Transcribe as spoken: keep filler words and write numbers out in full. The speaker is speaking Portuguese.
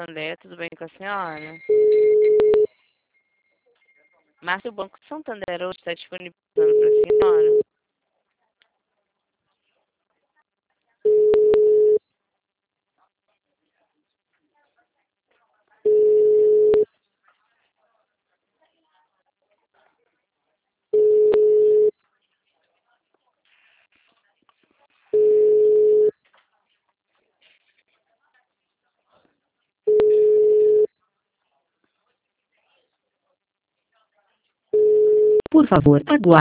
Santander, tudo bem com a senhora? Márcio, o Banco Santander hoje está disponibilizando para a senhora. Por favor, aguarde.